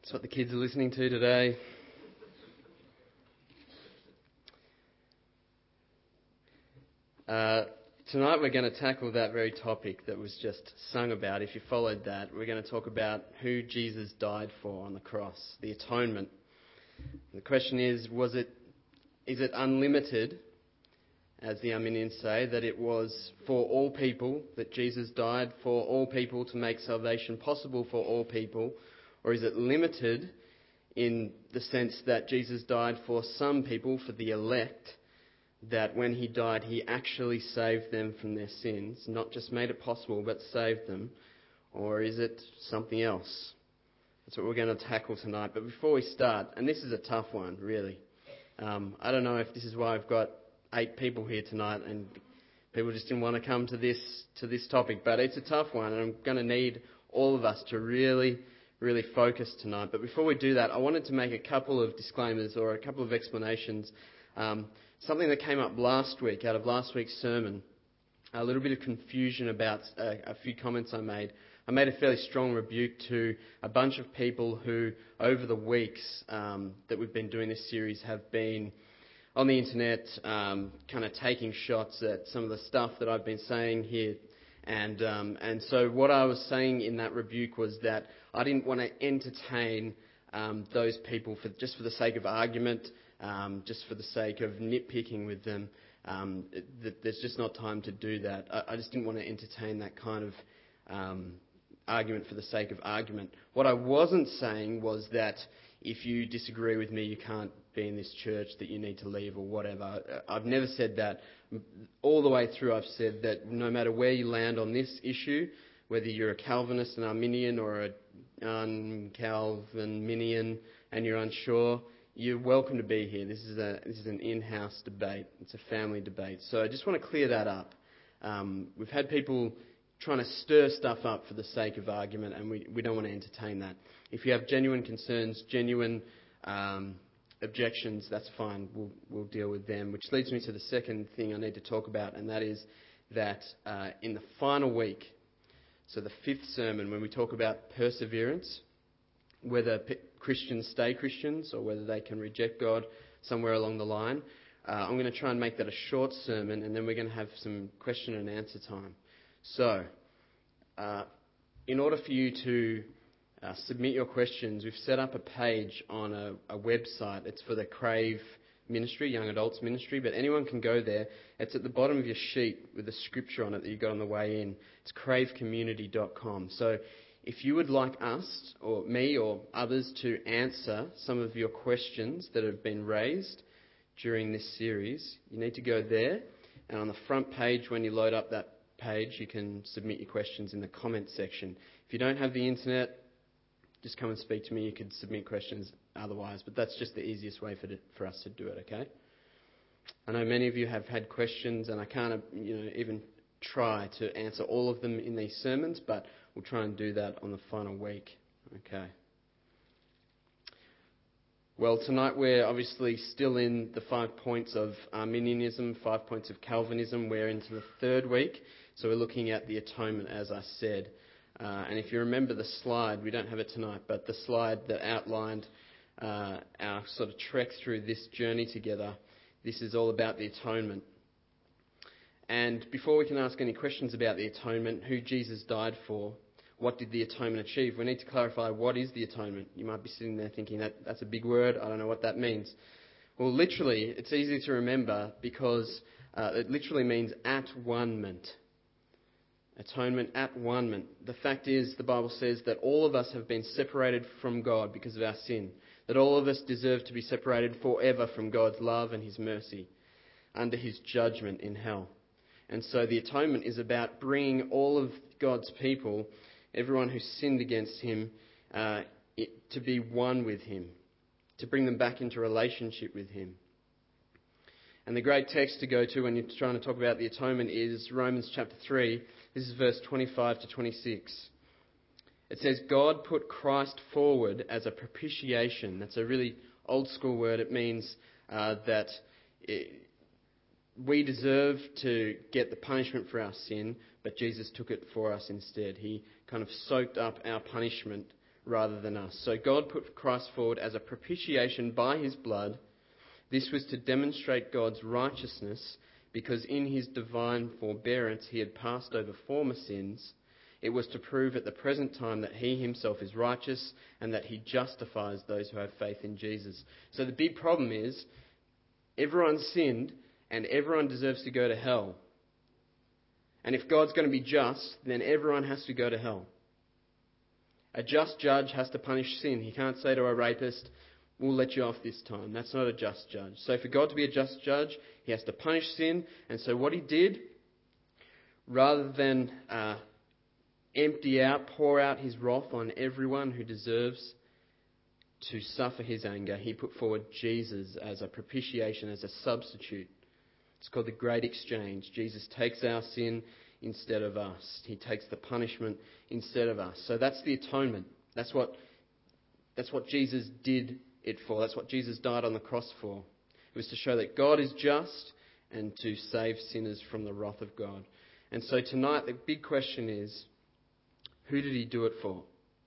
That's what the kids are listening to today. Tonight we're going to tackle that very topic that was just sung about. If you followed that, we're going to talk about who Jesus died for on the cross, the atonement. The question is it unlimited, as the Arminians say, that it was for all people, that Jesus died for all people to make salvation possible for all people? Or is it limited in the sense that Jesus died for some people, for the elect, that when he died, he actually saved them from their sins, not just made it possible, but saved them? Or is it something else? That's what we're going to tackle tonight. But before we start, and this is a tough one, really. I don't know if this is why I've got 8 people here tonight and people just didn't want to come to this topic, but it's a tough one, and I'm going to need all of us to really focus tonight. But before we do that, I wanted to make a couple of disclaimers or a couple of explanations. Something that came up last week, out of last week's sermon, a little bit of confusion about a few comments I made. I made a fairly strong rebuke to a bunch of people who, over the weeks that we've been doing this series, have been on the internet kind of taking shots at some of the stuff that I've been saying here. And so what I was saying in that rebuke was that I didn't want to entertain those people just for the sake of argument, just for the sake of nitpicking with them. There's just not time to do that. I just didn't want to entertain that kind of argument for the sake of argument. What I wasn't saying was that if you disagree with me, you can't be in this church, that you need to leave or whatever. I've never said that. All the way through I've said that no matter where you land on this issue, whether you're a Calvinist, an Arminian, or a un-Calvinian and you're unsure, you're welcome to be here. This is an in-house debate. It's a family debate. So I just want to clear that up. We've had people trying to stir stuff up for the sake of argument, and we don't want to entertain that. If you have genuine concerns, genuine objections, that's fine. We'll deal with them. Which leads me to the second thing I need to talk about, and that is that in the final week, so the 5th sermon, when we talk about perseverance, whether Christians stay Christians or whether they can reject God somewhere along the line, I'm going to try and make that a short sermon, and then we're going to have some question and answer time. So, in order for you to submit your questions, we've set up a page on a website. It's for the Crave Ministry, Young Adults Ministry, but anyone can go there. It's at the bottom of your sheet with the scripture on it that you got on the way in. It's cravecommunity.com. So if you would like us, or me, or others to answer some of your questions that have been raised during this series, you need to go there. And on the front page, when you load up that page, you can submit your questions in the comment section. If you don't have the internet, just come and speak to me. You could submit questions otherwise, but that's just the easiest way for us to do it, okay? I know many of you have had questions, and I can't even try to answer all of them in these sermons, but we'll try and do that on the final week, okay? Well, tonight we're obviously still in the 5 points of Arminianism, 5 points of Calvinism. We're into the 3rd week, so we're looking at the atonement, as I said. And if you remember the slide, we don't have it tonight, but the slide that outlined our sort of trek through this journey together, this is all about the atonement. And before we can ask any questions about the atonement, who Jesus died for, what did the atonement achieve, we need to clarify what is the atonement. You might be sitting there thinking, that's a big word, I don't know what that means. Well, literally, it's easy to remember because it literally means at one-ment. Atonement at one-ment. The fact is, the Bible says that all of us have been separated from God because of our sin. That all of us deserve to be separated forever from God's love and His mercy under His judgment in hell. And so the atonement is about bringing all of God's people, everyone who sinned against Him, to be one with Him, to bring them back into relationship with Him. And the great text to go to when you're trying to talk about the atonement is Romans chapter 3. This is verse 25 to 26. It says, God put Christ forward as a propitiation. That's a really old school word. It means that we deserve to get the punishment for our sin, but Jesus took it for us instead. He kind of soaked up our punishment rather than us. So God put Christ forward as a propitiation by his blood. This was to demonstrate God's righteousness, because in his divine forbearance he had passed over former sins. It was to prove at the present time that he himself is righteous and that he justifies those who have faith in Jesus. So the big problem is everyone sinned and everyone deserves to go to hell. And if God's going to be just, then everyone has to go to hell. A just judge has to punish sin. He can't say to a rapist, we'll let you off this time. That's not a just judge. So for God to be a just judge, he has to punish sin. And so what he did, rather than pour out his wrath on everyone who deserves to suffer his anger, he put forward Jesus as a propitiation, as a substitute. It's called the Great Exchange. Jesus takes our sin instead of us. He takes the punishment instead of us. So that's the atonement. That's what Jesus did it for. That's what Jesus died on the cross for. It was to show that God is just and to save sinners from the wrath of God. And so tonight the big question is, who did he do it for?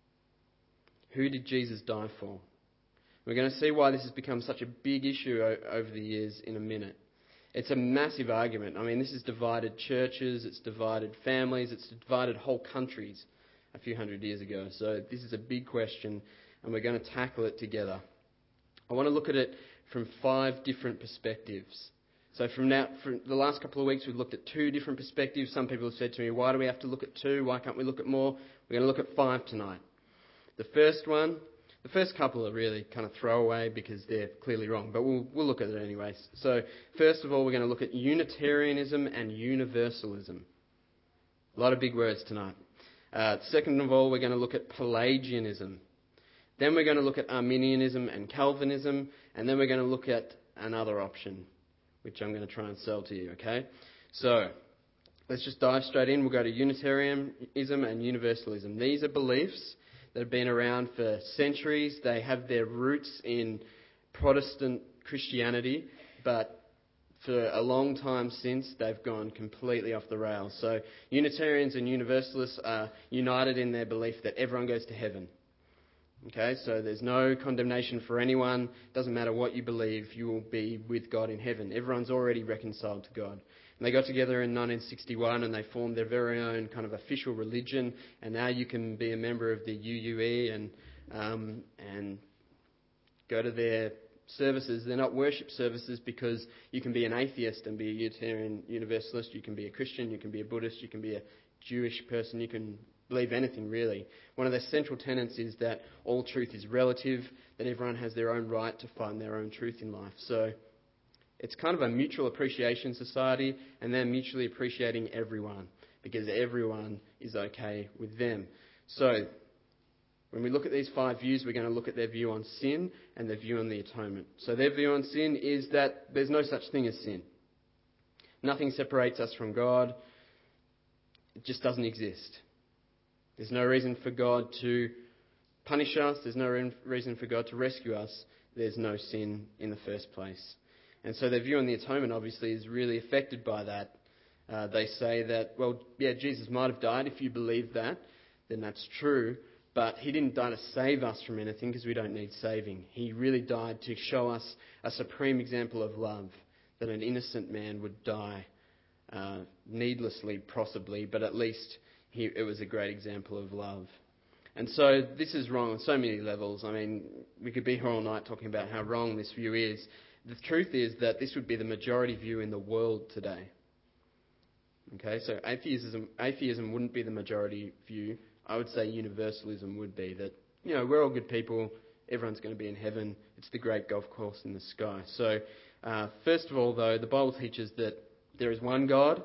Who did Jesus die for? We're going to see why this has become such a big issue over the years in a minute. It's a massive argument. I mean, this has divided churches, it's divided families, it's divided whole countries a few hundred years ago. So this is a big question, and we're going to tackle it together. I want to look at it from 5 different perspectives. So for the last couple of weeks, we've looked at 2 different perspectives. Some people have said to me, why do we have to look at 2? Why can't we look at more? We're going to look at 5 tonight. The first couple are really kind of throwaway because they're clearly wrong, but we'll look at it anyways. So first of all, we're going to look at Unitarianism and Universalism. A lot of big words tonight. Second of all, we're going to look at Pelagianism. Then we're going to look at Arminianism and Calvinism, and then we're going to look at another option, which I'm going to try and sell to you, okay? So let's just dive straight in. We'll go to Unitarianism and Universalism. These are beliefs that have been around for centuries. They have their roots in Protestant Christianity, but for a long time since, they've gone completely off the rails. So Unitarians and Universalists are united in their belief that everyone goes to heaven. Okay, so there's no condemnation for anyone. Doesn't matter what you believe, you will be with God in heaven. Everyone's already reconciled to God. And they got together in 1961 and they formed their very own kind of official religion. And now you can be a member of the UUE and go to their services. They're not worship services because you can be an atheist and be a Unitarian Universalist. You can be a Christian, you can be a Buddhist, you can be a Jewish person, you can believe anything really. One of their central tenets is that all truth is relative, that everyone has their own right to find their own truth in life. So it's kind of a mutual appreciation society, and they're mutually appreciating everyone because everyone is okay with them. So when we look at these 5 views, we're going to look at their view on sin and their view on the atonement. So their view on sin is that there's no such thing as sin. Nothing separates us from God. It just doesn't exist. There's no reason for God to punish us. There's no reason for God to rescue us. There's no sin in the first place. And so their view on the atonement obviously is really affected by that. They say that, well, yeah, Jesus might have died. If you believe that, then that's true. But he didn't die to save us from anything because we don't need saving. He really died to show us a supreme example of love, that an innocent man would die needlessly, possibly, but at least it was a great example of love. And so this is wrong on so many levels. I mean, we could be here all night talking about how wrong this view is. The truth is that this would be the majority view in the world today. Okay, so atheism wouldn't be the majority view. I would say universalism would be that, you know, we're all good people, everyone's going to be in heaven, it's the great golf course in the sky. So, first of all, though, the Bible teaches that there is one God.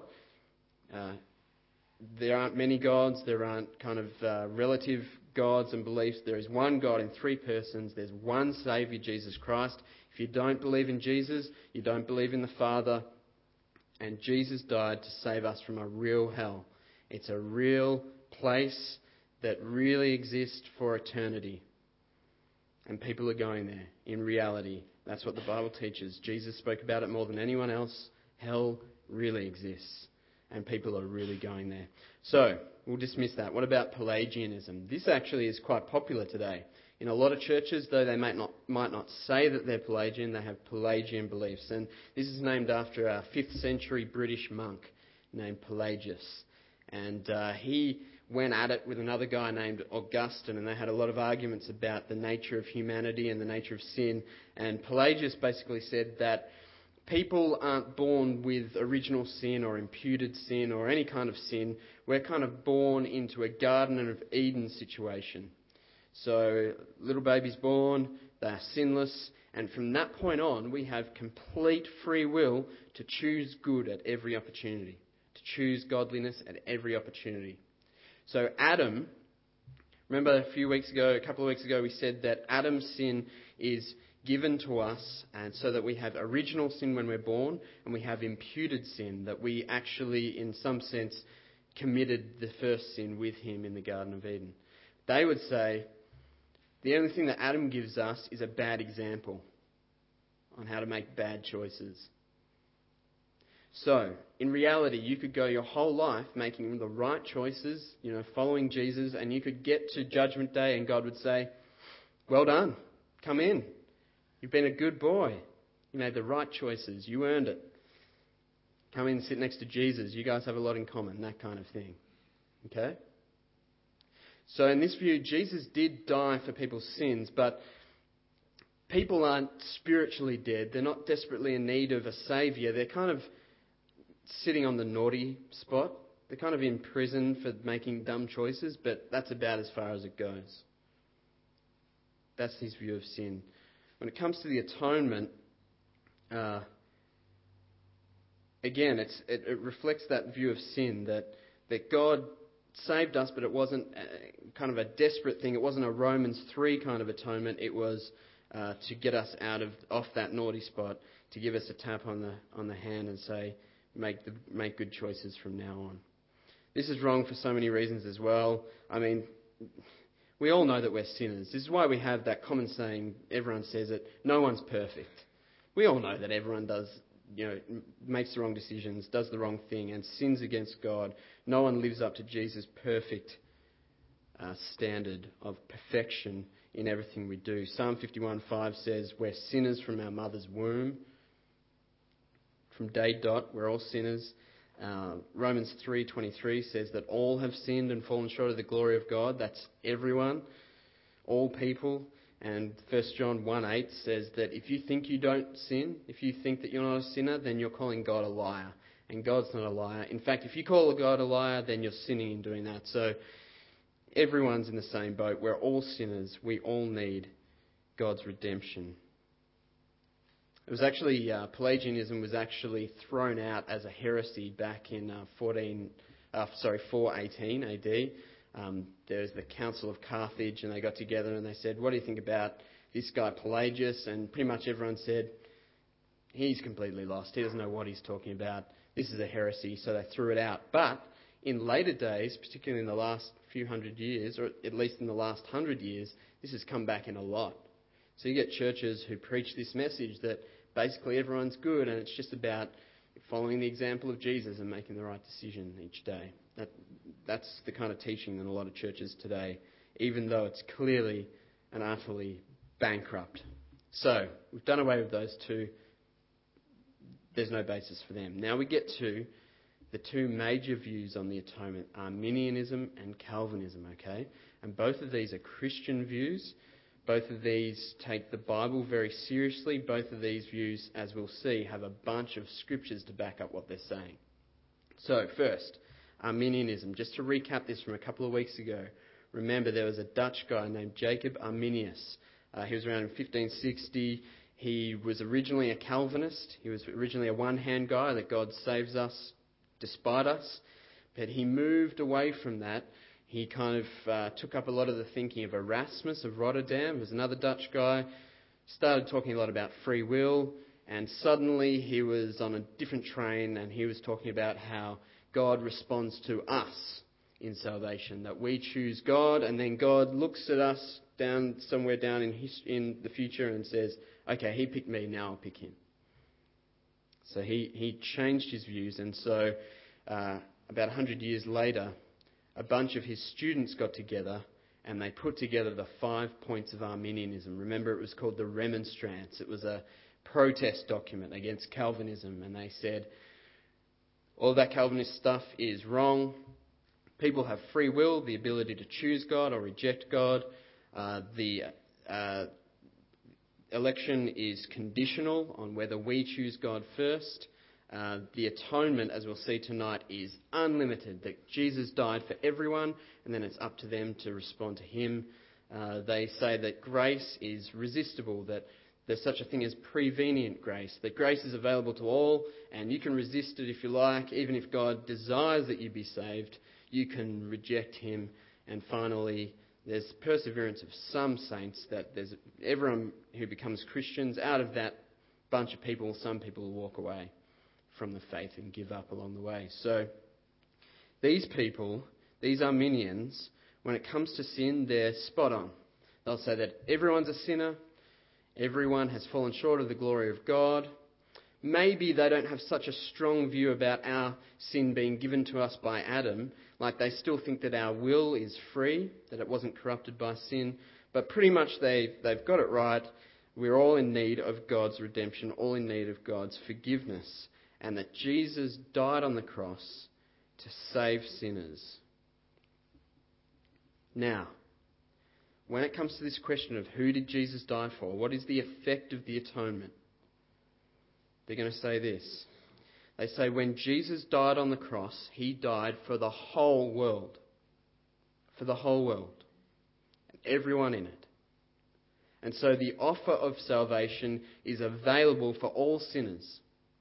There aren't many gods, there aren't kind of relative gods and beliefs. There is one God in 3 persons. There's one Saviour, Jesus Christ. If you don't believe in Jesus, you don't believe in the Father. And Jesus died to save us from a real hell. It's a real place that really exists for eternity. And people are going there in reality. That's what the Bible teaches. Jesus spoke about it more than anyone else. Hell really exists. and people are really going there. So, we'll dismiss that. What about Pelagianism? This actually is quite popular today. In a lot of churches, though they might not say that they're Pelagian, they have Pelagian beliefs. And this is named after a 5th century British monk named Pelagius. And he went at it with another guy named Augustine, and they had a lot of arguments about the nature of humanity and the nature of sin. And Pelagius basically said that people aren't born with original sin or imputed sin or any kind of sin. We're kind of born into a Garden of Eden situation. So, little baby's born, they're sinless, and from that point on, we have complete free will to choose good at every opportunity, to choose godliness at every opportunity. So Adam, remember a couple of weeks ago, we said that Adam's sin is given to us, and so that we have original sin when we're born, and we have imputed sin, that we actually, in some sense, committed the first sin with him in the Garden of Eden. They would say the only thing that Adam gives us is a bad example on how to make bad choices. So, in reality, you could go your whole life making the right choices, following Jesus, and you could get to Judgment Day and God would say, well done, come in. You've been a good boy. You made the right choices. You earned it. Come in and sit next to Jesus. You guys have a lot in common, that kind of thing. Okay? So in this view, Jesus did die for people's sins, but people aren't spiritually dead. They're not desperately in need of a saviour. They're kind of sitting on the naughty spot. They're kind of in prison for making dumb choices, but that's about as far as it goes. That's his view of sin. When it comes to the atonement, again, it reflects that view of sin, that God saved us, but it wasn't kind of a desperate thing. It wasn't a Romans 3 kind of atonement. It was to get us off that naughty spot, to give us a tap on the hand and say, make good choices from now on. This is wrong for so many reasons as well. I mean, we all know that we're sinners. This is why we have that common saying, everyone says it, no one's perfect. We all know that everyone makes the wrong decisions, does the wrong thing, and sins against God. No one lives up to Jesus' perfect standard of perfection in everything we do. Psalm 51:5 says, we're sinners from our mother's womb. From day dot, we're all sinners. Romans 3:23 says that all have sinned and fallen short of the glory of God. That's everyone, all people. And 1 John 1:8 says that if you think you don't sin, if you think that you're not a sinner, then you're calling God a liar. And God's not a liar. In fact, if you call God a liar, then you're sinning in doing that. So everyone's in the same boat. We're all sinners. We all need God's redemption. It was actually, Pelagianism was actually thrown out as a heresy back in 418 AD. There was the Council of Carthage, and they got together and they said, what do you think about this guy Pelagius? And pretty much everyone said, he's completely lost. He doesn't know what he's talking about. This is a heresy, so they threw it out. But in later days, particularly in the last few hundred years, or at least in the last 100 years, this has come back in a lot. So you get churches who preach this message that basically everyone's good and it's just about following the example of Jesus and making the right decision each day. That's the kind of teaching in a lot of churches today, even though it's clearly and utterly bankrupt. So, we've done away with those two. There's no basis for them. Now we get to the two major views on the atonement, Arminianism and Calvinism, okay? And both of these are Christian views. Both of these take the Bible very seriously. Both of these views, as we'll see, have a bunch of scriptures to back up what they're saying. So, first, Arminianism. Just to recap this from a couple of weeks ago, remember there was a Dutch guy named Jacob Arminius. He was around in 1560. He was originally a Calvinist. He was originally a one-hand guy, that God saves us despite us. But he moved away from that. He kind of took up a lot of the thinking of Erasmus of Rotterdam, who was another Dutch guy, started talking a lot about free will, and suddenly he was on a different train and he was talking about how God responds to us in salvation, that we choose God and then God looks at us somewhere down in the future and says, okay, he picked me, now I'll pick him. So he changed his views, and so about 100 years later, a bunch of his students got together and they put together the 5 points of Arminianism. Remember, it was called the Remonstrance. It was a protest document against Calvinism, and they said, all that Calvinist stuff is wrong. People have free will, the ability to choose God or reject God. The election is conditional on whether we choose God first. The atonement, as we'll see tonight, is unlimited, that Jesus died for everyone, and then it's up to them to respond to him. They say that grace is resistible, that there's such a thing as prevenient grace, that grace is available to all, and you can resist it if you like. Even if God desires that you be saved, you can reject him. And finally, there's perseverance of some saints, that there's everyone who becomes Christians. Out of that bunch of people, some people will walk away from the faith and give up along the way. So these people, these Arminians, when it comes to sin, they're spot on. They'll say that everyone's a sinner, everyone has fallen short of the glory of God. Maybe they don't have such a strong view about our sin being given to us by Adam, like they still think that our will is free, that it wasn't corrupted by sin, but pretty much they've got it right. We're all in need of God's redemption, all in need of God's forgiveness, and that Jesus died on the cross to save sinners. Now, when it comes to this question of who did Jesus die for, what is the effect of the atonement? They're going to say this. They say when Jesus died on the cross, he died for the whole world. For the whole world. And everyone in it. And so the offer of salvation is available for all sinners.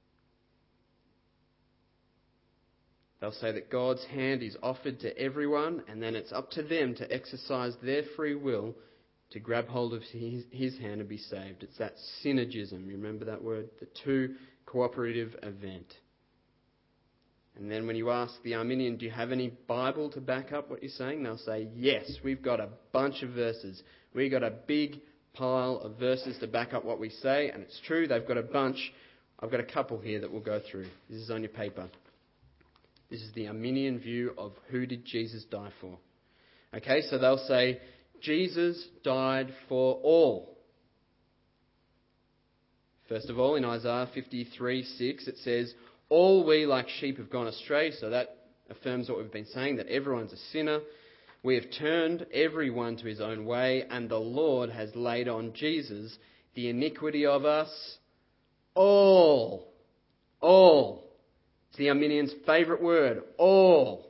They'll say that God's hand is offered to everyone, and then it's up to them to exercise their free will to grab hold of his hand and be saved. It's that synergism, you remember that word? The two cooperative event. And then when you ask the Arminian, do you have any Bible to back up what you're saying? They'll say, yes, we've got a bunch of verses. We've got a big pile of verses to back up what we say, and it's true, they've got a bunch. I've got a couple here that we'll go through. This is on your paper. This is the Arminian view of who did Jesus die for. Okay, so they'll say, Jesus died for all. First of all, in Isaiah 53:6, it says, all we like sheep have gone astray. So that affirms what we've been saying, that everyone's a sinner. We have turned everyone to his own way, and the Lord has laid on Jesus the iniquity of us all. All. It's the Arminian's favourite word, all.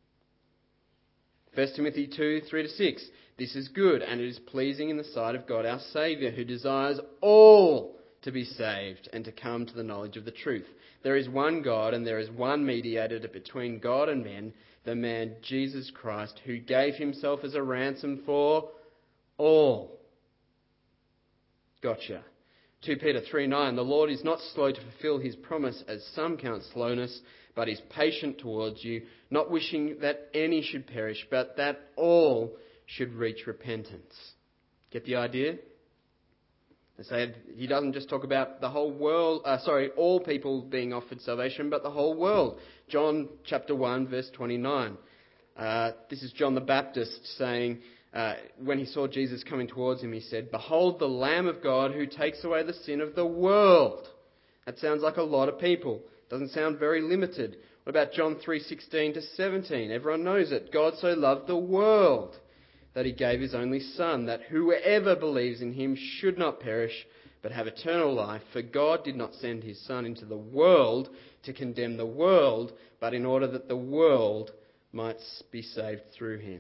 1 Timothy 2:3-6. This is good, and it is pleasing in the sight of God our Saviour, who desires all to be saved and to come to the knowledge of the truth. There is one God, and there is one mediator between God and men, the man Jesus Christ, who gave himself as a ransom for all. Gotcha. 2 Peter 3:9, the Lord is not slow to fulfill his promise, as some count slowness, but is patient towards you, not wishing that any should perish, but that all should reach repentance. Get the idea? They say he doesn't just talk about the whole world, all people being offered salvation, but the whole world. John chapter 1, verse 29. This is John the Baptist saying, when he saw Jesus coming towards him, he said, behold the Lamb of God who takes away the sin of the world. That sounds like a lot of people. Doesn't sound very limited. What about John 3:16-17? Everyone knows it. God so loved the world that he gave his only Son, that whoever believes in him should not perish, but have eternal life. For God did not send his Son into the world to condemn the world, but in order that the world might be saved through him.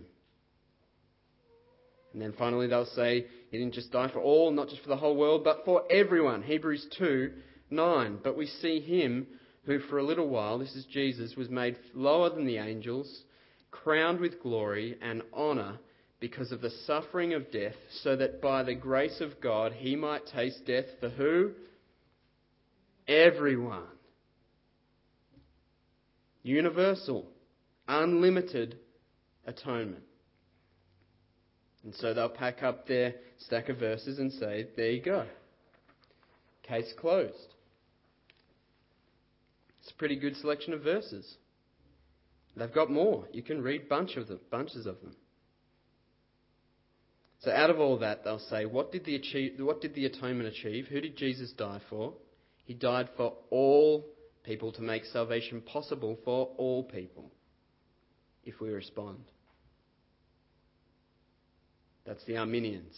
And then finally they'll say he didn't just die for all, not just for the whole world, but for everyone. Hebrews 2:9. But we see him who for a little while, this is Jesus, was made lower than the angels, crowned with glory and honour because of the suffering of death, so that by the grace of God he might taste death for who? Everyone. Universal, unlimited atonement. And so they'll pack up their stack of verses and say, there you go. Case closed. It's a pretty good selection of verses. They've got more. You can read bunches of them. So out of all that, they'll say, what did the atonement achieve? Who did Jesus die for? He died for all people to make salvation possible for all people, if we respond. That's the Arminians.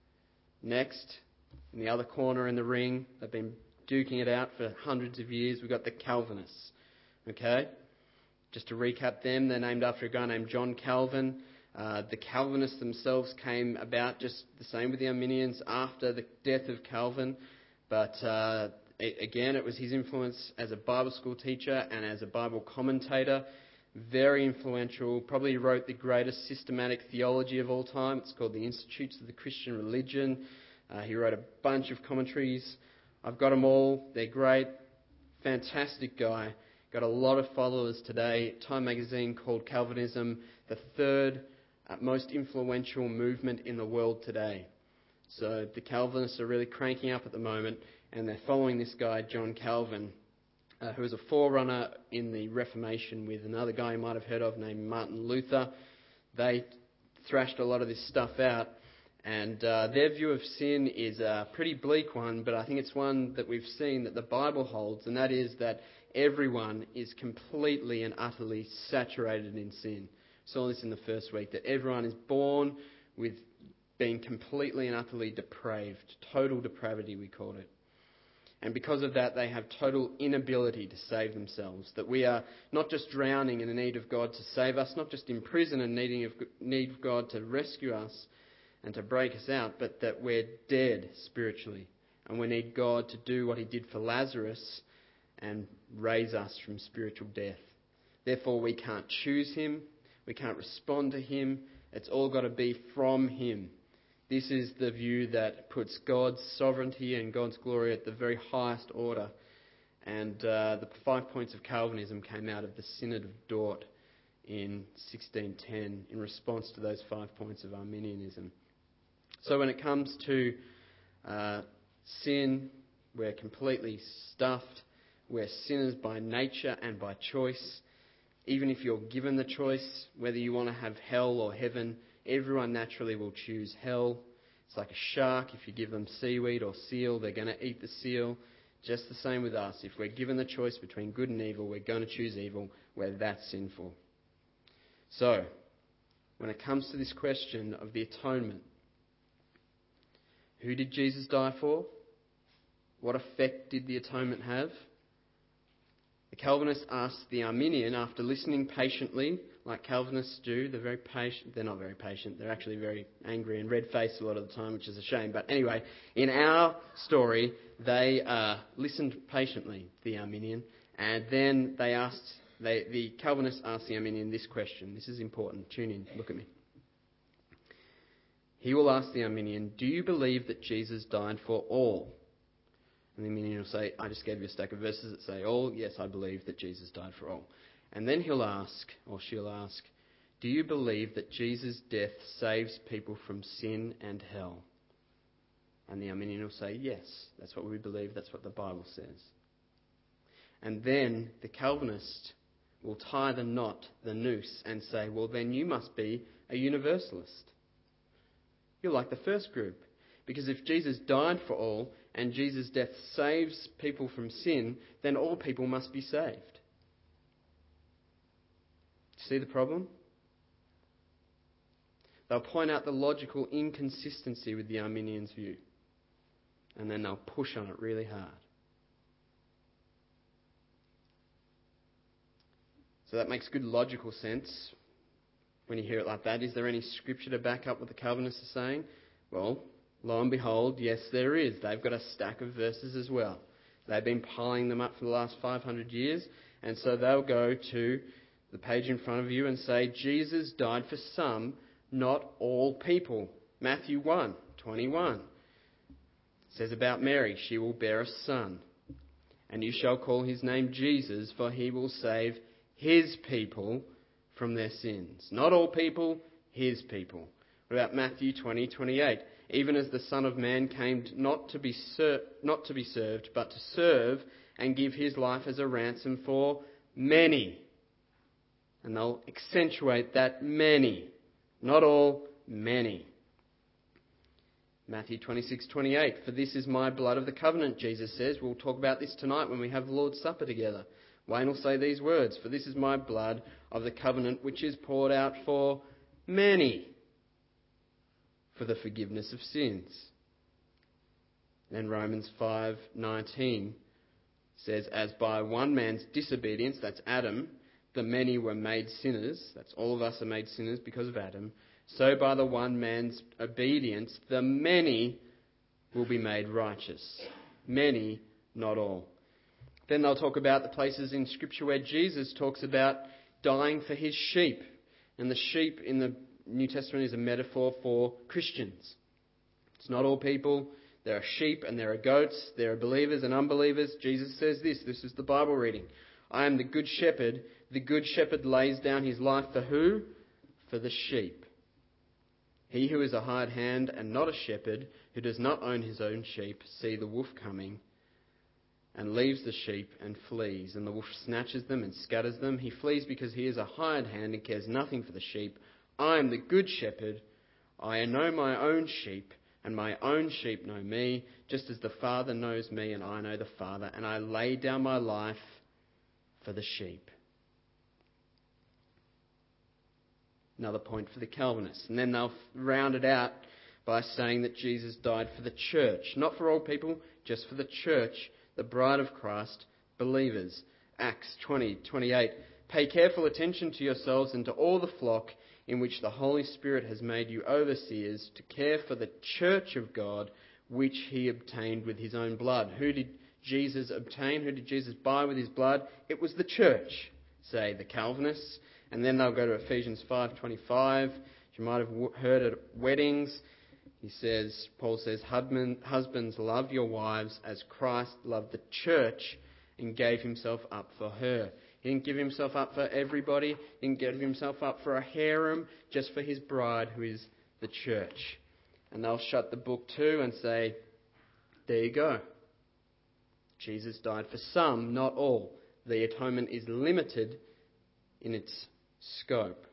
Next, in the other corner in the ring, they've been duking it out for hundreds of years, we've got the Calvinists. Okay? Just to recap them, they're named after a guy named John Calvin. The Calvinists themselves came about just the same with the Arminians after the death of Calvin. But again, it was his influence as a Bible school teacher and as a Bible commentator. Very influential. Probably wrote the greatest systematic theology of all time. It's called the Institutes of the Christian Religion. He wrote a bunch of commentaries. I've got them all. They're great. Fantastic guy. Got a lot of followers today. Time magazine called Calvinism the third most influential movement in the world today. So the Calvinists are really cranking up at the moment, and they're following this guy, John Calvin, who was a forerunner in the Reformation with another guy you might have heard of named Martin Luther. They thrashed a lot of this stuff out, and their view of sin is a pretty bleak one, but I think it's one that we've seen that the Bible holds, and that is that everyone is completely and utterly saturated in sin. Saw this in the first week, that everyone is born with being completely and utterly depraved. Total depravity, we called it. And because of that, they have total inability to save themselves. That we are not just drowning in the need of God to save us, not just in prison and need of God to rescue us and to break us out, but that we're dead spiritually. And we need God to do what he did for Lazarus and raise us from spiritual death. Therefore, we can't choose him. We can't respond to him. It's all got to be from him. This is the view that puts God's sovereignty and God's glory at the very highest order. And the 5 points of Calvinism came out of the Synod of Dort in 1610 in response to those 5 points of Arminianism. So when it comes to sin, we're completely stuffed. We're sinners by nature and by choice. Even if you're given the choice, whether you want to have hell or heaven, everyone naturally will choose hell. It's like a shark. If you give them seaweed or seal, they're going to eat the seal. Just the same with us. If we're given the choice between good and evil, we're going to choose evil. We're that sinful. So, when it comes to this question of the atonement, who did Jesus die for? What effect did the atonement have? The Calvinist asked the Arminian, after listening patiently, like Calvinists do. They're very patient. They're not very patient. They're actually very angry and red-faced a lot of the time, which is a shame. But anyway, in our story, they listened patiently, the Arminian, and then the Calvinist asked the Arminian this question. This is important. Tune in. Look at me. He will ask the Arminian, do you believe that Jesus died for all? And the Arminian will say, I just gave you a stack of verses that say all. Yes, I believe that Jesus died for all. And then he'll ask, or she'll ask, do you believe that Jesus' death saves people from sin and hell? And the Arminian will say, yes, that's what we believe, that's what the Bible says. And then the Calvinist will tie the knot, the noose, and say, well, then you must be a universalist. You're like the first group. Because if Jesus died for all, and Jesus' death saves people from sin, then all people must be saved. See the problem? They'll point out the logical inconsistency with the Arminian's view, and then they'll push on it really hard. So that makes good logical sense when you hear it like that. Is there any scripture to back up what the Calvinists are saying? Well, lo and behold, yes, there is. They've got a stack of verses as well. They've been piling them up for the last 500 years, and so they'll go to the page in front of you and say, Jesus died for some, not all people. Matthew 1:21 says about Mary, she will bear a son, and you shall call his name Jesus, for he will save his people from their sins. Not all people, his people. What about Matthew 20:28? Even as the Son of Man came not to be served, but to serve and give his life as a ransom for many. And they'll accentuate that many. Not all, many. Matthew 26:28. For this is my blood of the covenant, Jesus says. We'll talk about this tonight when we have the Lord's Supper together. Wayne will say these words. For this is my blood of the covenant, which is poured out for many for the forgiveness of sins. Then Romans 5:19 says, as by one man's disobedience, that's Adam, the many were made sinners. That's all of us are made sinners because of Adam. So by the one man's obedience, the many will be made righteous. Many, not all. Then they'll talk about the places in Scripture where Jesus talks about dying for his sheep. And the sheep in the New Testament is a metaphor for Christians. It's not all people. There are sheep and there are goats. There are believers and unbelievers. Jesus says this. This is the Bible reading. I am the good shepherd. The good shepherd lays down his life for who? For the sheep. He who is a hired hand and not a shepherd, who does not own his own sheep, see the wolf coming and leaves the sheep and flees. And the wolf snatches them and scatters them. He flees because he is a hired hand and cares nothing for the sheep. I am the good shepherd. I know my own sheep, and my own sheep know me, just as the Father knows me and I know the Father. And I lay down my life for the sheep. Another point for the Calvinists. And then they'll round it out by saying that Jesus died for the church. Not for all people, just for the church, the bride of Christ, believers. Acts 20:28. Pay careful attention to yourselves and to all the flock in which the Holy Spirit has made you overseers to care for the church of God, which he obtained with his own blood. Who did Jesus obtain? Who did Jesus buy with his blood? It was the church, say the Calvinists. And then they'll go to Ephesians 5:25. You might have heard at weddings. Paul says, husbands, love your wives as Christ loved the church and gave himself up for her. He didn't give himself up for everybody. He didn't give himself up for a harem, just for his bride, who is the church. And they'll shut the book too and say, there you go. Jesus died for some, not all. The atonement is limited in its scope.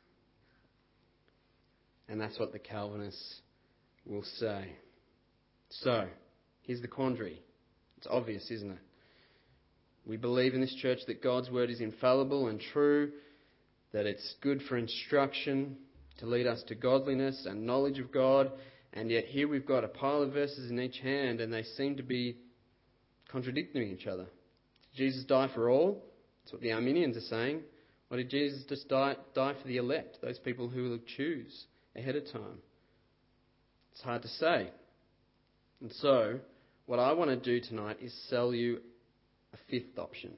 And that's what the Calvinists will say. So, here's the quandary. It's obvious, isn't it? We believe in this church that God's word is infallible and true, that it's good for instruction, to lead us to godliness and knowledge of God, and yet here we've got a pile of verses in each hand and they seem to be contradicting each other. Did Jesus die for all? That's what the Arminians are saying. Or did Jesus just die for the elect, those people who will choose ahead of time? It's hard to say. And so, what I want to do tonight is sell you a fifth option.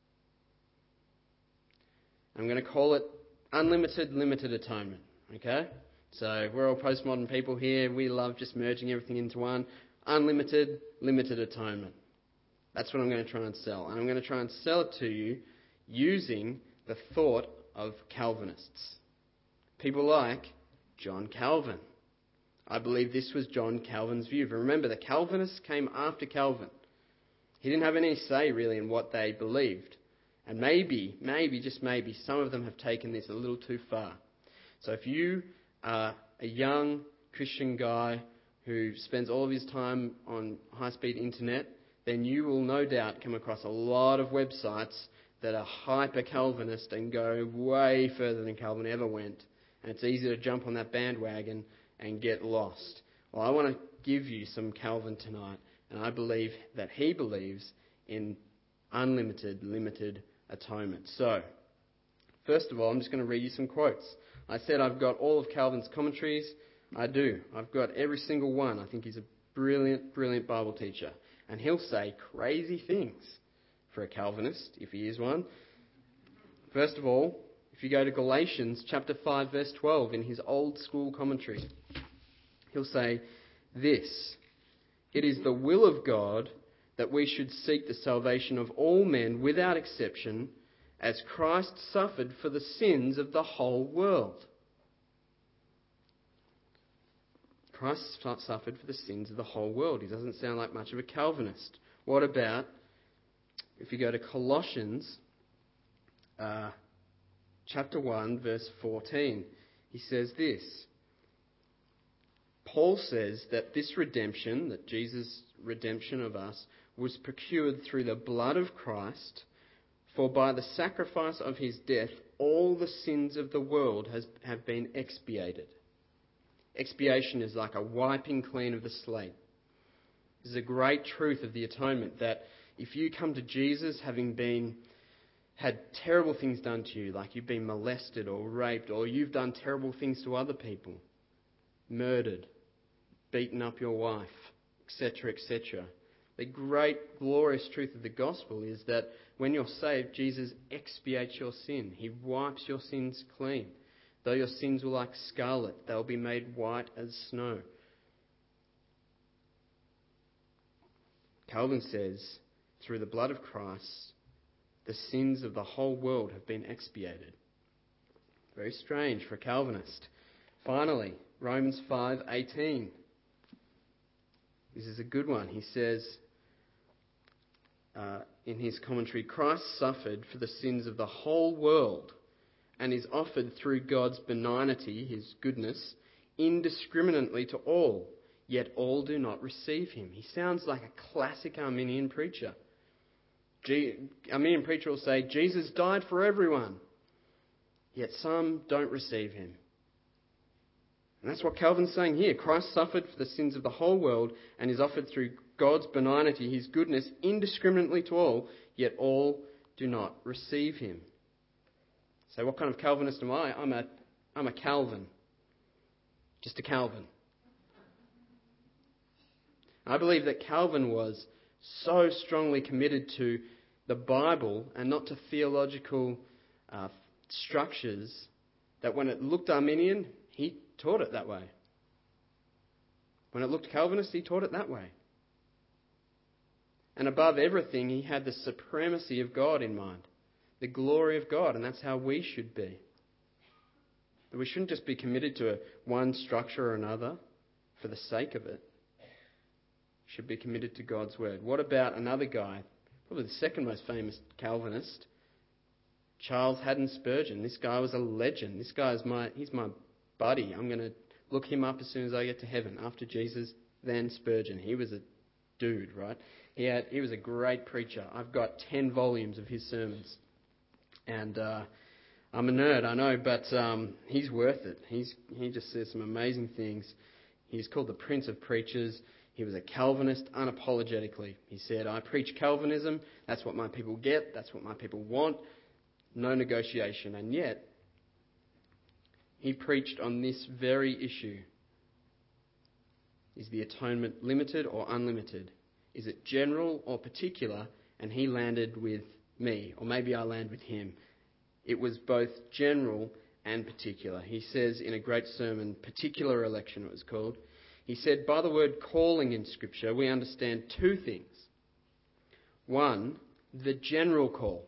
I'm going to call it unlimited, limited atonement. Okay? So, we're all postmodern people here. We love just merging everything into one. Unlimited, limited atonement. That's what I'm going to try and sell. And I'm going to try and sell it to you using the thought of Calvinists. People like John Calvin. I believe this was John Calvin's view. But remember, the Calvinists came after Calvin. He didn't have any say really in what they believed. And maybe, just maybe, some of them have taken this a little too far. So if you are a young Christian guy who spends all of his time on high-speed internet, then you will no doubt come across a lot of websites that are hyper-Calvinist and go way further than Calvin ever went. And it's easy to jump on that bandwagon and get lost. Well, I want to give you some Calvin tonight, and I believe that he believes in unlimited, limited atonement. So, first of all, I'm just going to read you some quotes. I said I've got all of Calvin's commentaries. I do. I've got every single one. I think he's a brilliant, brilliant Bible teacher. And he'll say crazy things for a Calvinist, if he is one. First of all, if you go to Galatians chapter 5, verse 12, in his old school commentary, he'll say this: "It is the will of God that we should seek the salvation of all men without exception, as Christ suffered for the sins of the whole world." Christ suffered for the sins of the whole world. He doesn't sound like much of a Calvinist. What about if you go to Colossians chapter 1, verse 14. He says this. Paul says that this redemption, that Jesus' redemption of us, was procured through the blood of Christ, for by the sacrifice of his death, all the sins of the world have been expiated. Expiation is like a wiping clean of the slate. This is a great truth of the atonement, that if you come to Jesus having had terrible things done to you, like you've been molested or raped, or you've done terrible things to other people, murdered, beaten up your wife, etc., etc. The great, glorious truth of the gospel is that when you're saved, Jesus expiates your sin. He wipes your sins clean. Though your sins were like scarlet, they'll be made white as snow. Calvin says, through the blood of Christ, the sins of the whole world have been expiated. Very strange for a Calvinist. Finally, Romans 5:18. This is a good one. He says in his commentary, Christ suffered for the sins of the whole world and is offered through God's benignity, his goodness, indiscriminately to all, yet all do not receive him. He sounds like a classic Arminian preacher. Arminian preacher will say, Jesus died for everyone, yet some don't receive him. And that's what Calvin's saying here. Christ suffered for the sins of the whole world and is offered through God's benignity, his goodness, indiscriminately to all, yet all do not receive him. So what kind of Calvinist am I? I'm a Calvin. Just a Calvin. I believe that Calvin was so strongly committed to the Bible and not to theological structures that when it looked Arminian, he taught it that way. When it looked Calvinist, he taught it that way. And above everything, he had the supremacy of God in mind, the glory of God, and that's how we should be. But we shouldn't just be committed to one structure or another for the sake of it. We should be committed to God's word. What about another guy, probably the second most famous Calvinist, Charles Haddon Spurgeon? This guy was a legend. This guy he's my buddy. I'm going to look him up as soon as I get to heaven. After Jesus, then Spurgeon. He was a dude, right? He was a great preacher. I've got 10 volumes of his sermons. And I'm a nerd, I know, but he's worth it. He just says some amazing things. He's called the Prince of Preachers. He was a Calvinist unapologetically. He said, I preach Calvinism. That's what my people get. That's what my people want. No negotiation. And yet, he preached on this very issue. Is the atonement limited or unlimited? Is it general or particular? And he landed with me, or maybe I land with him. It was both general and particular. He says in a great sermon, Particular Election it was called, he said, by the word calling in Scripture, we understand two things. One, the general call.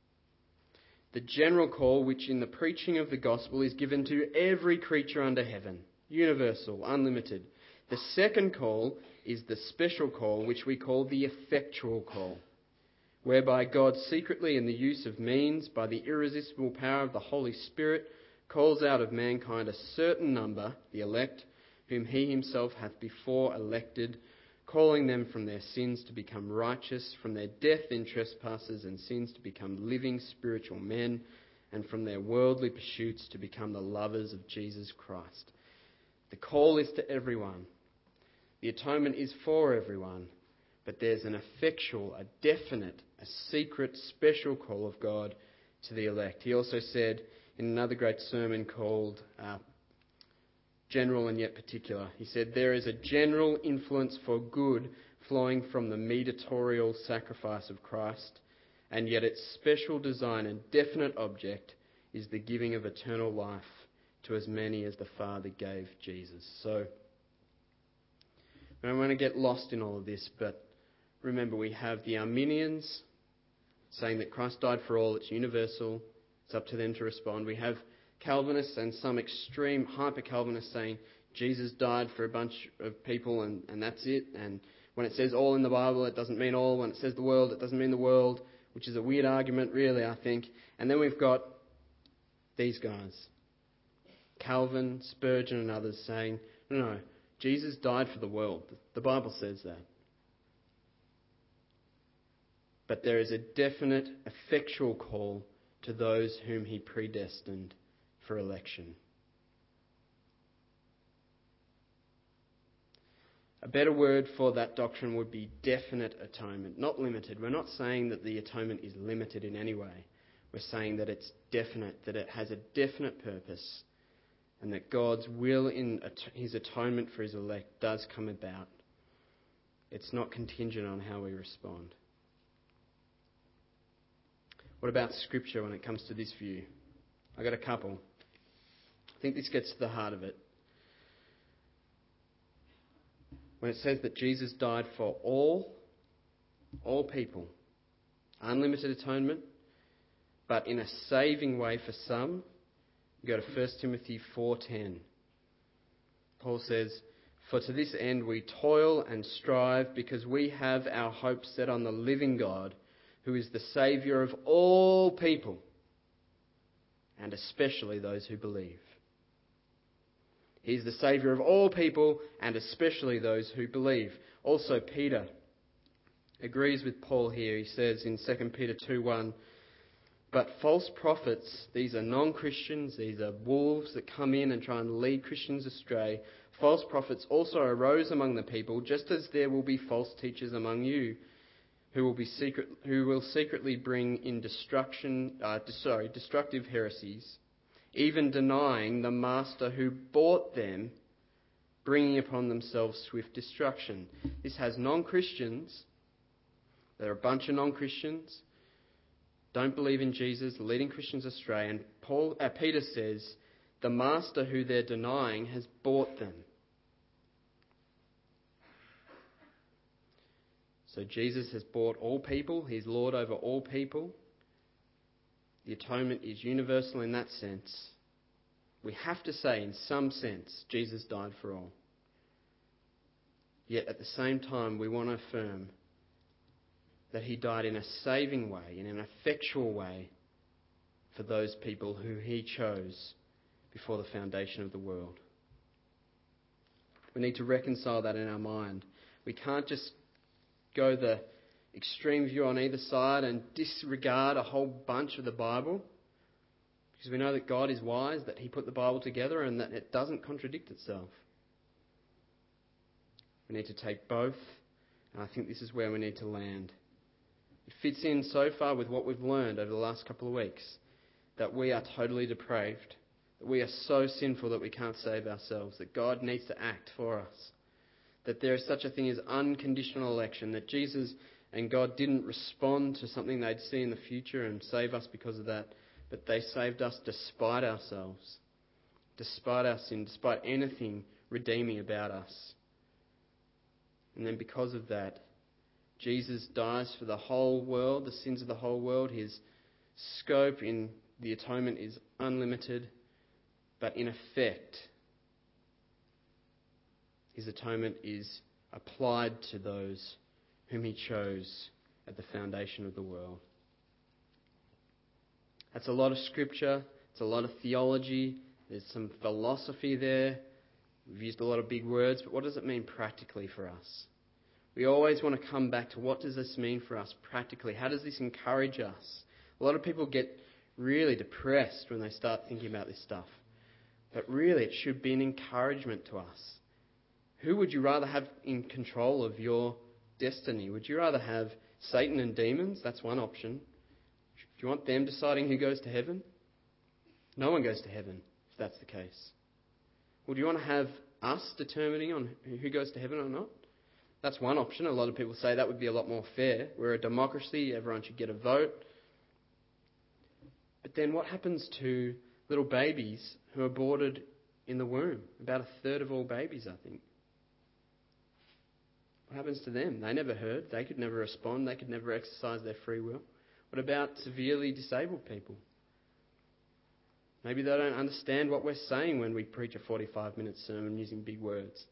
The general call which in the preaching of the gospel is given to every creature under heaven, universal, unlimited. The second call is the special call which we call the effectual call, whereby God secretly in the use of means, by the irresistible power of the Holy Spirit, calls out of mankind a certain number, the elect, whom he himself hath before elected, calling them from their sins to become righteous, from their death in trespasses and sins to become living spiritual men, and from their worldly pursuits to become the lovers of Jesus Christ. The call is to everyone. The atonement is for everyone. But there's an effectual, a definite, a secret, special call of God to the elect. He also said in another great sermon called General and Yet Particular, he said, there is a general influence for good flowing from the mediatorial sacrifice of Christ, and yet its special design and definite object is the giving of eternal life to as many as the Father gave Jesus. So, I don't want to get lost in all of this, but remember, we have the Arminians saying that Christ died for all, it's universal, it's up to them to respond. We have Calvinists and some extreme hyper-Calvinists saying Jesus died for a bunch of people and that's it. And when it says all in the Bible, it doesn't mean all. When it says the world, it doesn't mean the world, which is a weird argument, really, I think. And then we've got These guys. Calvin, Spurgeon and others saying, no, Jesus died for the world. The Bible says that. But there is a definite, effectual call to those whom he predestined for election. A better word for that doctrine would be definite atonement, not limited. We're not saying that the atonement is limited in any way. We're saying that it's definite, that it has a definite purpose, and that God's will in his atonement for his elect does come about. It's not contingent on how we respond. What about Scripture when it comes to this view? I've got a couple. I think this gets to the heart of it. When it says that Jesus died for all people, unlimited atonement, but in a saving way for some, you go to 1 Timothy 4:10. Paul says, "For to this end we toil and strive, because we have our hope set on the living God, who is the Saviour of all people, and especially those who believe." He's the Saviour of all people, and especially those who believe. Also, Peter agrees with Paul here. He says in 2 Peter 2:1, "But false prophets," these are non-Christians, these are wolves that come in and try and lead Christians astray, "false prophets also arose among the people, just as there will be false teachers among you, who will secretly bring in destructive heresies, even denying the master who bought them, bringing upon themselves swift destruction." This has non-Christians. There are a bunch of non-Christians, don't believe in Jesus, leading Christians astray. And Peter says, the master who they're denying has bought them. So Jesus has bought all people. He's Lord over all people. The atonement is universal in that sense. We have to say, in some sense, Jesus died for all. Yet at the same time, we want to affirm that he died in a saving way, in an effectual way, for those people who he chose before the foundation of the world. We need to reconcile that in our mind. We can't just go the extreme view on either side and disregard a whole bunch of the Bible, because we know that God is wise, that he put the Bible together and that it doesn't contradict itself. We need to take both, and I think this is where we need to land. It fits in so far with what we've learned over the last couple of weeks, that we are totally depraved, that we are so sinful that we can't save ourselves, that God needs to act for us, that there is such a thing as unconditional election, that Jesus and God didn't respond to something they'd see in the future and save us because of that, but they saved us despite ourselves, despite our sin, despite anything redeeming about us. And then because of that, Jesus dies for the whole world, the sins of the whole world. His scope in the atonement is unlimited, but in effect, his atonement is applied to those whom he chose at the foundation of the world. That's a lot of scripture. It's a lot of theology. There's some philosophy there. We've used a lot of big words, but what does it mean practically for us? We always want to come back to, what does this mean for us practically? How does this encourage us? A lot of people get really depressed when they start thinking about this stuff. But really, it should be an encouragement to us. Who would you rather have in control of your destiny? Would you rather have Satan and demons? That's one option. Do you want them deciding who goes to heaven? No one goes to heaven if that's the case. Or do you want to have us determining on who goes to heaven or not? That's one option. A lot of people say that would be a lot more fair. We're a democracy. Everyone should get a vote. But then what happens to little babies who are aborted in the womb? About a third of all babies, I think. What happens to them? They never heard. They could never respond. They could never exercise their free will. What about severely disabled people? Maybe they don't understand what we're saying when we preach a 45-minute sermon using big words.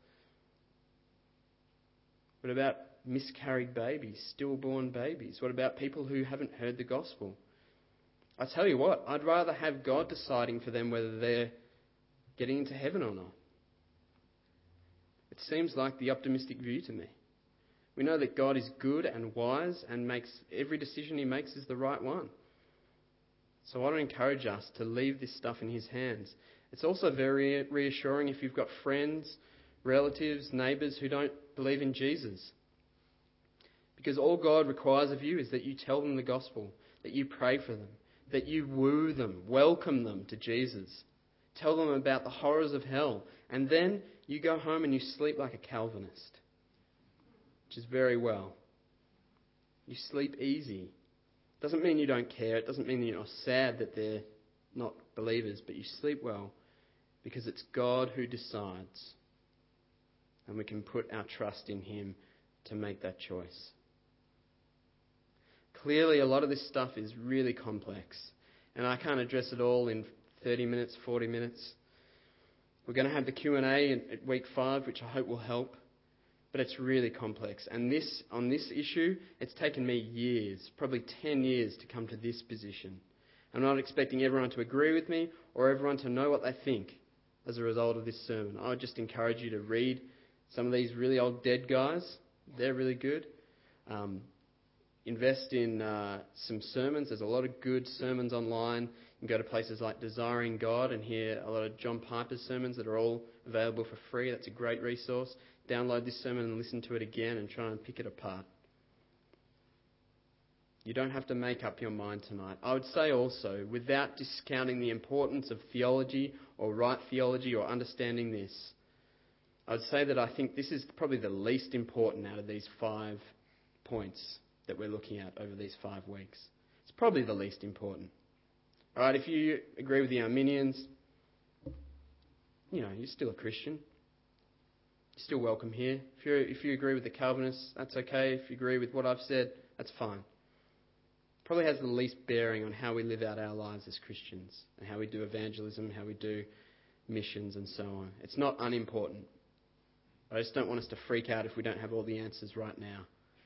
What about miscarried babies, stillborn babies? What about people who haven't heard the gospel? I tell you what, I'd rather have God deciding for them whether they're getting into heaven or not. It seems like the optimistic view to me. We know that God is good and wise and makes every decision he makes is the right one. So I want to encourage us to leave this stuff in his hands. It's also very reassuring if you've got friends, relatives, neighbours who don't believe in Jesus. Because all God requires of you is that you tell them the gospel, that you pray for them, that you woo them, welcome them to Jesus. Tell them about the horrors of hell. And then you go home and you sleep like a Calvinist, which is very well. You sleep easy. Doesn't mean you don't care. It doesn't mean you're sad that they're not believers, but you sleep well because it's God who decides. And we can put our trust in him to make that choice. Clearly, a lot of this stuff is really complex, and I can't address it all in 30 minutes, 40 minutes. We're going to have the Q&A at week 5, which I hope will help, but it's really complex. And on this issue, it's taken me years, probably 10 years, to come to this position. I'm not expecting everyone to agree with me or everyone to know what they think as a result of this sermon. I would just encourage you to read some of these really old dead guys. They're really good. Invest in some sermons. There's a lot of good sermons online. You can go to places like Desiring God and hear a lot of John Piper's sermons that are all available for free. That's a great resource. Download this sermon and listen to it again and try and pick it apart. You don't have to make up your mind tonight. I would say also, without discounting the importance of theology or right theology or understanding this, I would say that I think this is probably the least important out of these 5 points that we're looking at over these 5 weeks. It's probably the least important. All right, if you agree with the Arminians, you're still a Christian. You're still welcome here. If you agree with the Calvinists, that's okay. If you agree with what I've said, that's fine. Probably has the least bearing on how we live out our lives as Christians and how we do evangelism, how we do missions and so on. It's not unimportant. I just don't want us to freak out if we don't have all the answers right now.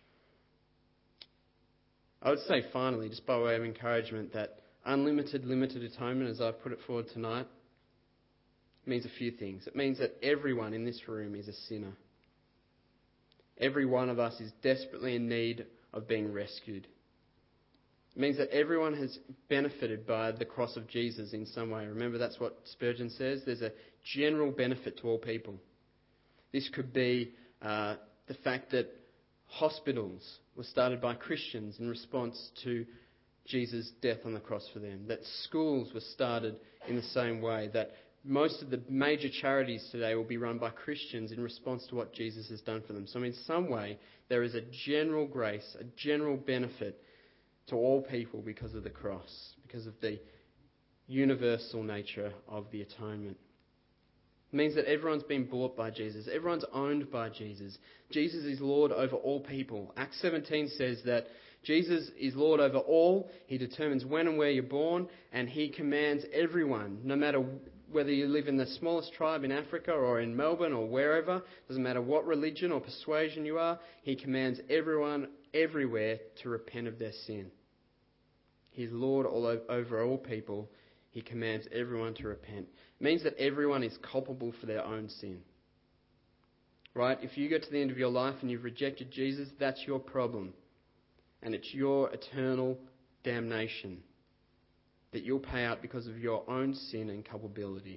I would say finally, just by way of encouragement, that unlimited, limited atonement, as I've put it forward tonight, means a few things. It means that everyone in this room is a sinner. Every one of us is desperately in need of being rescued. It means that everyone has benefited by the cross of Jesus in some way. Remember, that's what Spurgeon says. There's a general benefit to all people. This could be the fact that hospitals were started by Christians in response to Jesus' death on the cross for them. That schools were started in the same way. That most of the major charities today will be run by Christians in response to what Jesus has done for them. So in some way, there is a general grace, a general benefit to all people because of the cross, because of the universal nature of the atonement. It means that everyone's been bought by Jesus. Everyone's owned by Jesus. Jesus is Lord over all people. Acts 17 says that Jesus is Lord over all. He determines when and where you're born, and he commands everyone, no matter whether you live in the smallest tribe in Africa or in Melbourne or wherever, doesn't matter what religion or persuasion you are, he commands everyone everywhere to repent of their sin. He's Lord over all people. He commands everyone to repent. It means that everyone is culpable for their own sin. Right? If you get to the end of your life and you've rejected Jesus, that's your problem. And it's your eternal damnation that you'll pay out because of your own sin and culpability.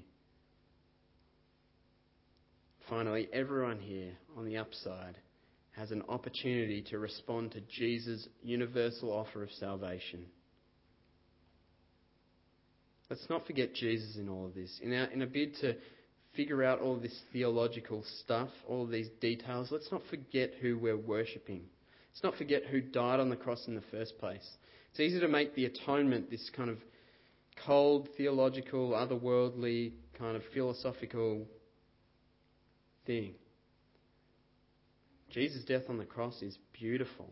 Finally, everyone here on the upside has an opportunity to respond to Jesus' universal offer of salvation. Let's not forget Jesus in all of this. In a bid to figure out all of this theological stuff, all of these details, let's not forget who we're worshipping. Let's not forget who died on the cross in the first place. It's easy to make the atonement this kind of cold, theological, otherworldly, kind of philosophical thing. Jesus' death on the cross is beautiful.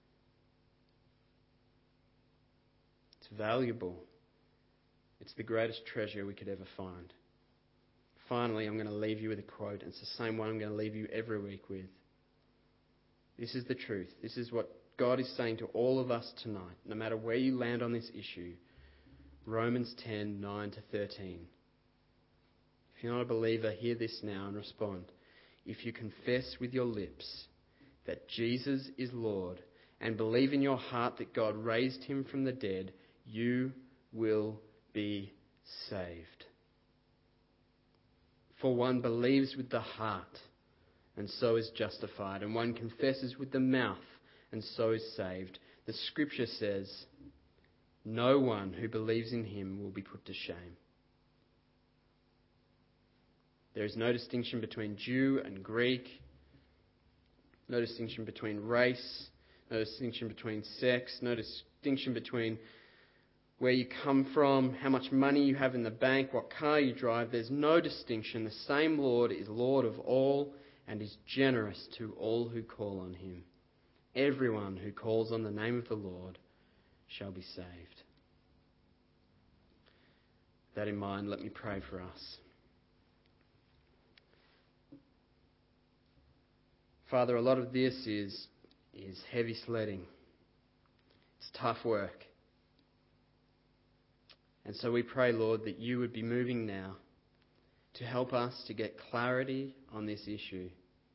It's valuable. It's the greatest treasure we could ever find. Finally, I'm going to leave you with a quote, and it's the same one I'm going to leave you every week with. This is the truth. This is what God is saying to all of us tonight, no matter where you land on this issue. Romans 10:9-13. If you're not a believer, hear this now and respond. If you confess with your lips that Jesus is Lord and believe in your heart that God raised him from the dead, you will be saved. For one believes with the heart and so is justified, and one confesses with the mouth and so is saved. The scripture says, no one who believes in him will be put to shame. There is no distinction between Jew and Greek, no distinction between race, no distinction between sex, no distinction between where you come from, how much money you have in the bank, what car you drive. There's no distinction. The same Lord is Lord of all and is generous to all who call on him. Everyone who calls on the name of the Lord shall be saved. With that in mind, let me pray for us. Father, a lot of this is heavy sledding. It's tough work. And so we pray, Lord, that you would be moving now to help us to get clarity on this issue.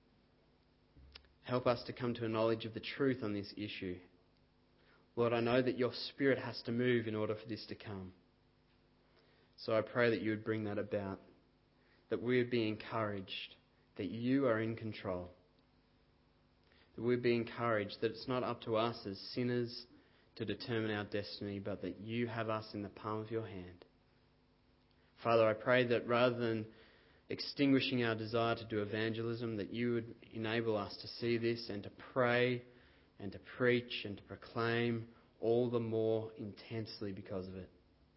Help us to come to a knowledge of the truth on this issue. Lord, I know that your Spirit has to move in order for this to come. So I pray that you would bring that about, that we would be encouraged that you are in control, that we'd be encouraged that it's not up to us as sinners to determine our destiny, but that you have us in the palm of your hand. Father, I pray that rather than extinguishing our desire to do evangelism, that you would enable us to see this and to pray and to preach and to proclaim all the more intensely because of it.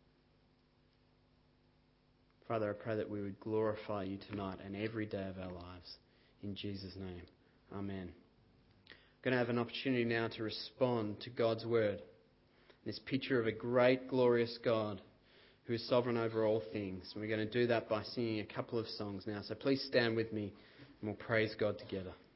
Father, I pray that we would glorify you tonight and every day of our lives. In Jesus' name, amen. We're going to have an opportunity now to respond to God's word. This picture of a great, glorious God who is sovereign over all things. And we're going to do that by singing a couple of songs now. So please stand with me and we'll praise God together.